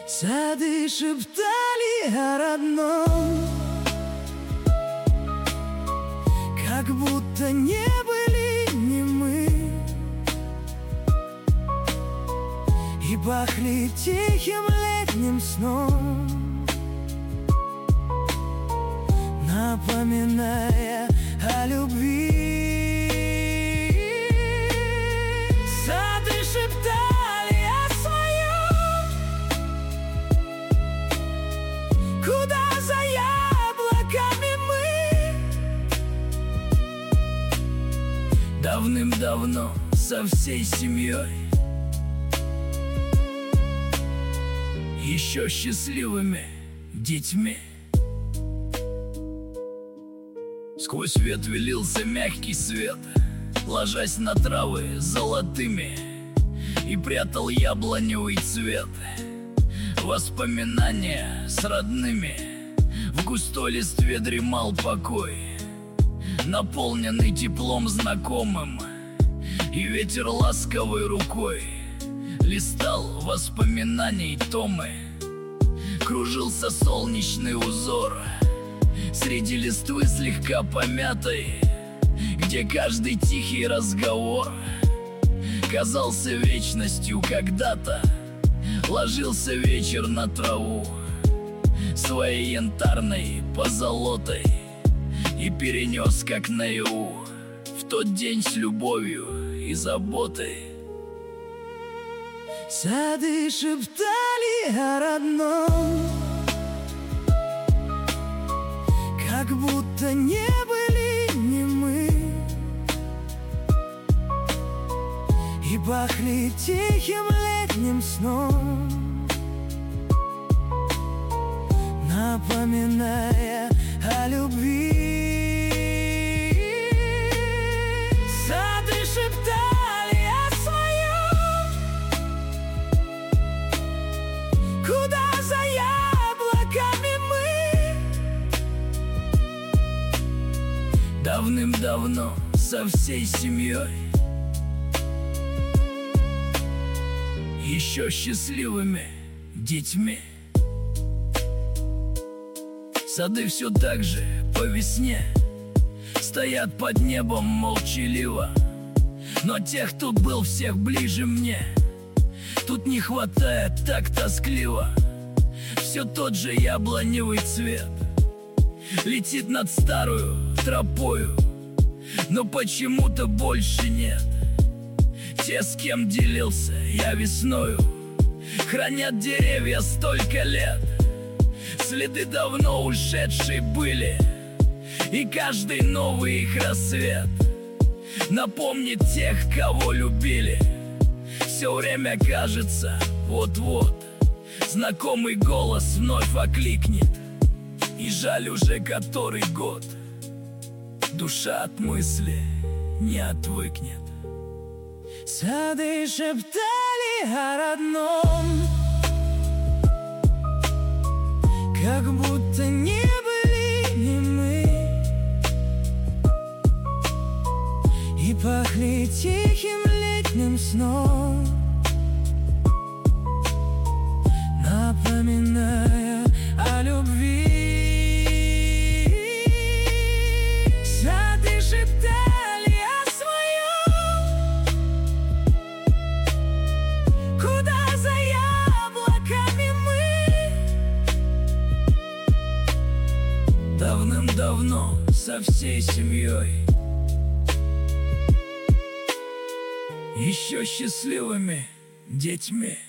Сады шептали о родном, как будто не были немы, и пахли тихим летним сном, напоминая о любви. Сады шептали о своем, куда за яблоками мы давным-давно со всей семьей, еще счастливыми детьми. Сквозь ветви лился мягкий свет, ложась на травы золотыми, и прятал яблоневый цвет воспоминания с родными. В густой листве дремал покой, наполненный теплом знакомым, и ветер ласковой рукой листал воспоминаний томы. Кружился солнечный узор среди листвы слегка помятой, где каждый тихий разговор казался вечностью. Когда-то ложился вечер на траву своей янтарной позолотой и перенес, как наяву, в тот день с любовью и заботой. Сады шептали о родном, как будто не были немы, и пахли тихим летним сном, напоминая о любви. Сады шептали о своем, куда за яблоками мы давным-давно со всей семьей, еще счастливыми детьми. Сады все так же по весне стоят под небом молчаливо, но тех, кто был всех ближе мне, тут не хватает так тоскливо. Все тот же яблоневый цвет летит над старую тропою, но почему-то больше нет. Те, с кем делился я весною, хранят деревья столько лет. Следы давно ушедшие были, и каждый новый их рассвет напомнит тех, кого любили. Все время кажется, вот-вот знакомый голос вновь окликнет, и жаль уже который год душа от мысли не отвыкнет. Сады шептали о родном, как будто не были немы, и пахли тихим летним сном, напоминая о любви. Сады шептали о своем, куда за яблоками мы давным-давно со всей семьей, еще счастливыми детьми.